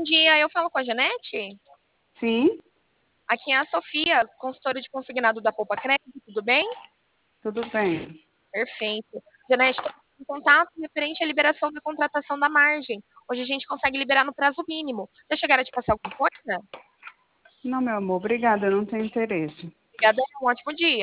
dia, eu falo com a Janete? Sim, Aqui é a Sofia, consultora de consignado da Poupa Crédito, tudo bem? tudo bem. Perfeito. Janete, estou em contato referente à liberação da contratação da margem. Hoje a gente consegue liberar no prazo mínimo. Já chegaram a te passar alguma coisa? Não, meu amor, obrigada, eu não tenho interesse. Obrigada, um ótimo dia.